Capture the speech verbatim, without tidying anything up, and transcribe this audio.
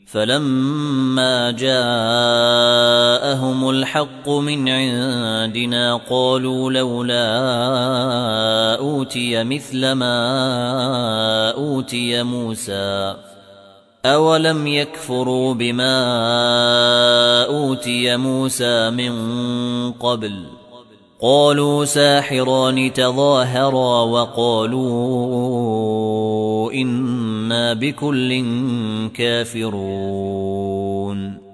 فلما جاءهم الحق من عندنا قالوا لولا أوتي مثل ما أوتي موسى أولم يكفروا بما أوتي موسى من قبل قالوا ساحران تظاهرا وقالوا إنا بكل كافرون.